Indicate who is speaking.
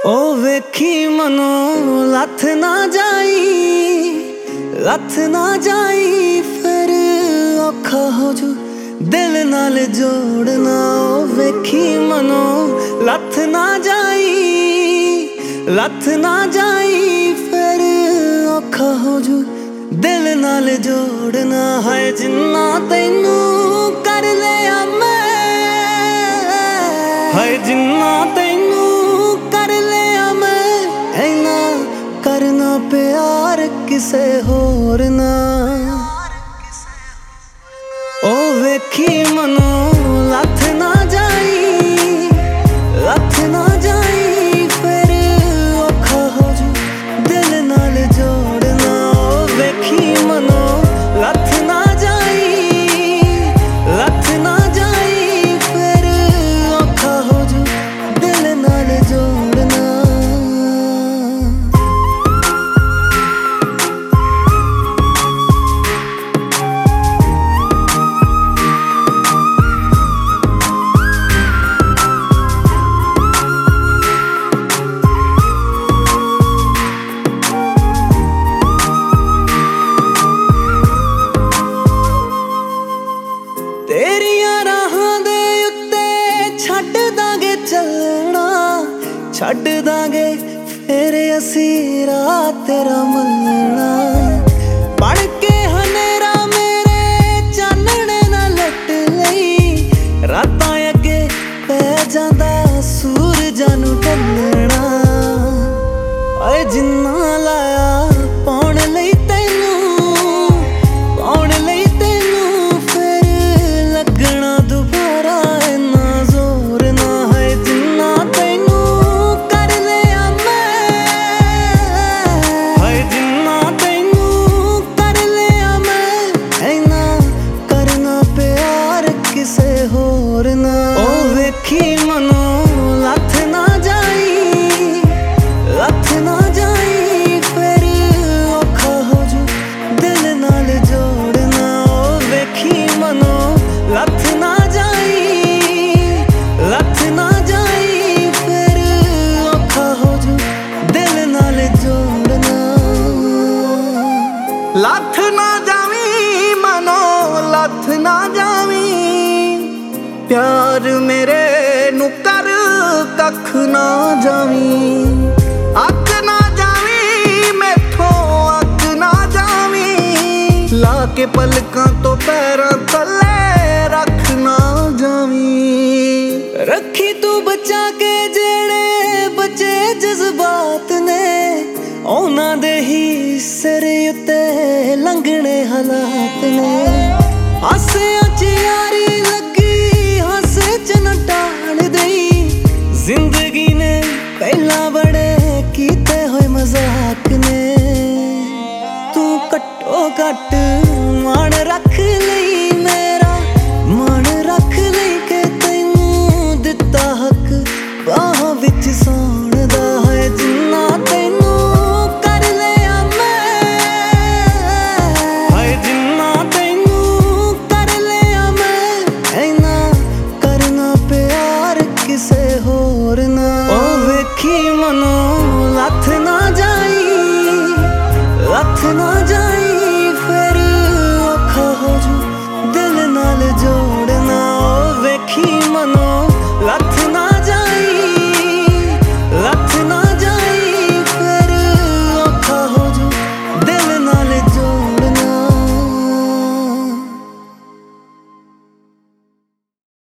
Speaker 1: ओ वेखी मनो लथ ना जाई फिर औखा हो जू दिल नाल जोड़ना। ओ वेखी मनो लथ ना जाई फिर औखा हो जू दिल नाल जोड़ना। है जिन्ना तैनू कर लिया मैं, है जिन्ना तैनू कर लिया मैं, ऐना करना प्यार किसे होर ना। ओ वेखी मनो लथ ना जाई फिर औखा हो जू दिल नाल जोड़ना। ओ वेखी मनो लथ ना जाई फिर औखा हो जू दिल नाल जोड़ना। तेरियां राहां दे उत्ते छड्ड दांगे चलना, छड्ड दांगे फिर असी रात तेरा मलना। बन के हनेरा मेरे चानणे ना लट लई, रातां अगे पै जांदा सूरजां नूं ढलना। ओए जिन्ना लाया पाउण लई तैनू फिर लगना दुबारा इन्ना जोर ना। है जिन्ना तैनू कर लिया मैं, है जिन्ना तैनू कर लिया मैं, ऐना करना प्यार किसे होर ना। ओ वेखी मनो लथ ना जाई फिर औखा हो जू दिल नाल जोड़ना। ओ वेखी मनो लथ ना जाई फिर औखा हो जू दिल नाल जोड़ना। लथ ना जावी मनो लथ ना जावी, प्यार मेरे नू कर कख ना जावी। अग ना जावी मैथों अग ना जावी, ला के पलकां तो पैरां थल्ले रख ना जावी। रखी तू बचा के जेड़े बचे जज्बात ने, उन्हां दे ही सिर उत्ते लंघने हालात ने। हस